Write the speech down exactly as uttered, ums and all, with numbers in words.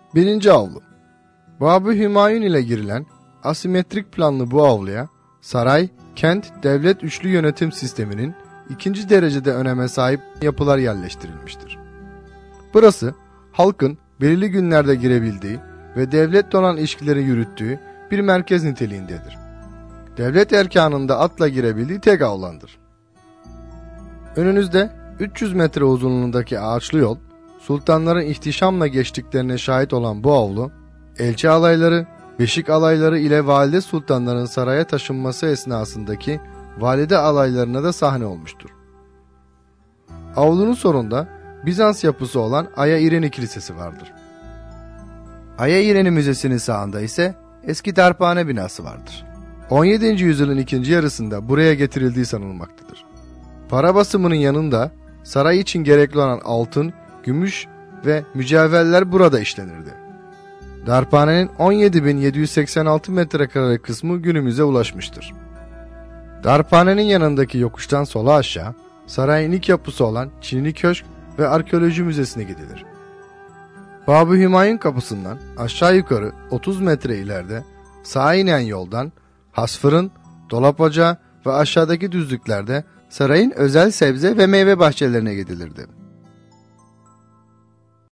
Birinci avlu. Babı Hümayun ile girilen asimetrik planlı bu avluya saray, kent, devlet üçlü yönetim sisteminin ikinci derecede öneme sahip yapılar yerleştirilmiştir. Burası halkın belirli günlerde girebildiği ve devletle olan ilişkileri yürüttüğü bir merkez niteliğindedir. Devlet erkanında atla girebildiği tek avlandır. Önünüzde üç yüz metre uzunluğundaki ağaçlı yol, sultanların ihtişamla geçtiklerine şahit olan bu avlu, elçi alayları, beşik alayları ile valide sultanların saraya taşınması esnasındaki valide alaylarına da sahne olmuştur. Avlunun sonunda Bizans yapısı olan Aya İreni Kilisesi vardır. Aya İreni Müzesi'nin sağında ise eski darphane binası vardır. on yedinci yüzyılın ikinci yarısında buraya getirildiği sanılmaktadır. Para basımının yanında saray için gerekli olan altın, gümüş ve mücevherler burada işlenirdi. Darphanenin on yedi bin yedi yüz seksen altı metrekare kısmı günümüze ulaşmıştır. Darphanenin yanındaki yokuştan sola aşağı, sarayın ilk yapısı olan Çinili Köşk ve Arkeoloji Müzesi'ne gidilir. Babı Hümayun kapısından aşağı yukarı otuz metre ileride sağa inen yoldan hasfırın, dolap ocağı ve aşağıdaki düzlüklerde sarayın özel sebze ve meyve bahçelerine gidilirdi.